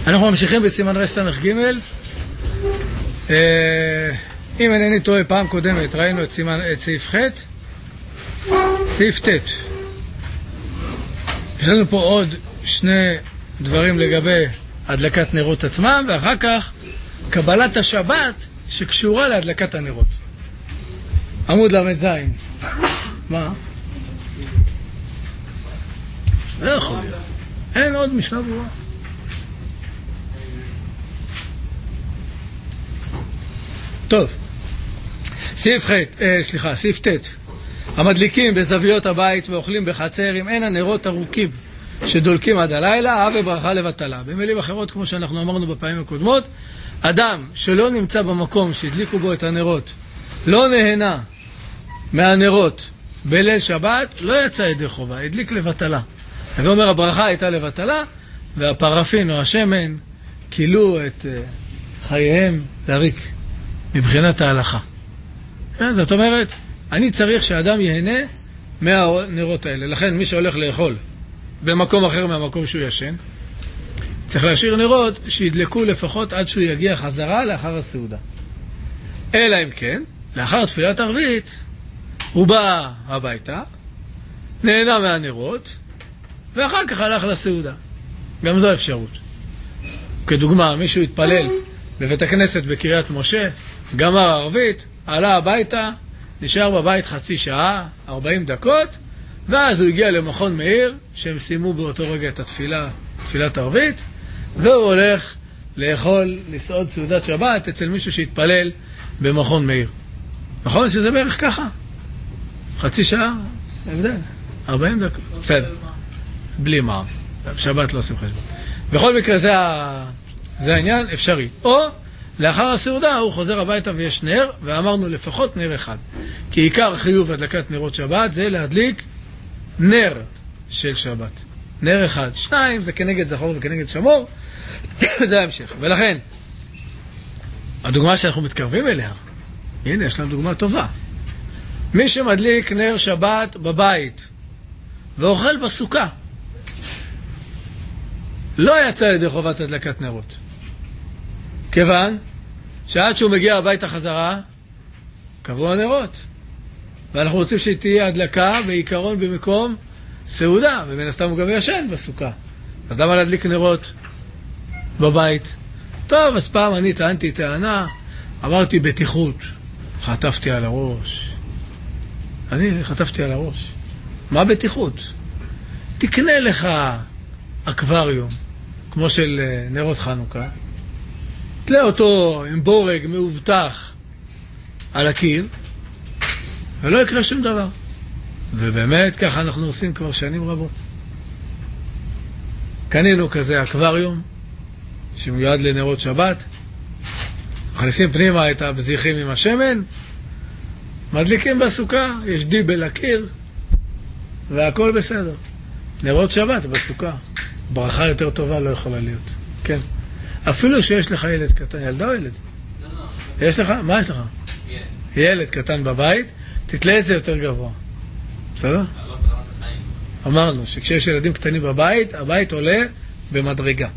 אנחנו ממשיכים בסימן רס"ג. אם אינני טועה, פעם קודמת ראינו את סעיף ח', סעיף ט'. יש לנו פה עוד שני דברים לגבי הדלקת נרות עצמם, ואחר כך קבלת השבת שקשורה להדלקת הנרות. עמוד ל"ז. מה? לא יכול להיות. אין עוד משנה ברורה. טוב. סעיף ט'. המדליקים בזוויות הבית ואוכלים בחצר, אם אין הנרות ארוכים שדולקים עד הלילה, אהבה ברכה לבטלה. במילים אחרות, כמו שאנחנו אמרנו בפעמים הקודמות, אדם שלא נמצא במקום שהדליקו בו את הנרות, לא נהנה מהנרות בליל שבת, לא יצא ידי חובה, הדליק לבטלה. ואומר, הברכה הייתה לבטלה, והפרפין או השמן כילו את חייהם להריק מבחינת ההלכה. זאת אומרת, אני צריך שהאדם ייהנה מהנרות האלה. לכן מי שהולך לאכול במקום אחר מהמקום שהוא ישן, צריך להשאיר נרות שידלקו לפחות עד שהוא יגיע חזרה לאחר הסעודה. אלא אם כן, לאחר תפילת ערבית, הוא בא הביתה, נהנה מהנרות, ואחר כך הלך לסעודה. גם זו אפשרות. כדוגמה, מישהו התפלל בבית הכנסת בקריית משה, גמר ערבית, עלה הביתה, נשאר בבית חצי שעה, 40 דקות, ואז הוא הגיע למכון מאיר, שהם סיימו באותו רגע את תפילת ערבית, והוא הולך לאכול, לסעוד סעודת שבת אצל מישהו שהתפלל במכון מאיר. נכון שזה בערך ככה? חצי שעה, הבדל, 40 דקות. בסדר, בלי מע"מ. שבת לא עושים חשבון. בכל מקרה זה העניין, אפשרי. או לאחר הסעודה הוא חוזר הביתה ויש נר, ואמרנו לפחות נר אחד. כי עיקר חיוב הדלקת נרות שבת זה להדליק נר של שבת. נר אחד. 2 זה כנגד זכור וכנגד שמור, זה ההמשך. ולכן, הדוגמה שאנחנו מתקרבים אליה, הנה יש לנו דוגמה טובה. מי שמדליק נר שבת בבית ואוכל בסוכה, לא יצא ידי חובת הדלקת נרות. כיוון שעד שהוא מגיע הביתה חזרה, קבעו הנרות. ואנחנו רוצים שתהיה הדלקה בעיקרון במקום סעודה, ומן הסתם הוא גם ישן בסוכה. אז למה להדליק נרות בבית? טוב, אז פעם אני טענתי טענה, אמרתי בטיחות, חטפתי על הראש. אני חטפתי על הראש. מה בטיחות? תקנה לך אקווריום, כמו של נרות חנוכה, תלה אותו עם בורג מאובטח על הקיר, ולא יקרה שום דבר. ובאמת ככה אנחנו עושים כבר שנים רבות. קנינו כזה אקווריום שמיועד לנרות שבת, מכניסים פנימה את הבזיחים עם השמן, מדליקים בסוכה, יש דיבל לקיר, והכל בסדר. נרות שבת בסוכה. ברכה יותר טובה לא יכולה להיות. כן. אפילו שיש לך ילד קטן, ילדה או ילד? לא. יש לך? מה יש לך? ילד קטן בבית, תתלה את זה יותר גבוה. בסדר? אמרנו שכשיש ילדים קטנים בבית, הבית עולה במדרגה.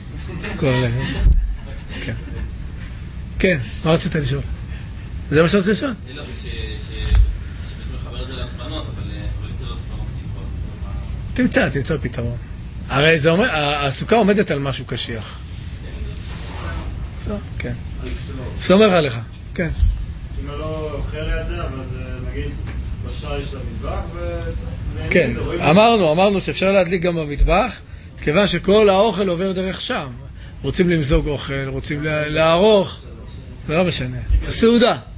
כן. כן, מה רצית לשאול? זה מה שרצית לשאול? לא, שבעצם מחבר את זה להצפנות, אבל אם זה לא הצפנות, תמצא פתרון. הרי הסוכה עומדת על משהו קשיח. כן. סומך עליך, כן. אם לא אוכל את זה, אבל זה נגיד בשעה של המטבח כן, אמרנו שאפשר להדליק גם במטבח, כיוון שכל האוכל עובר דרך שם. רוצים למזוג אוכל, רוצים לערוך, זה לא משנה. הסעודה.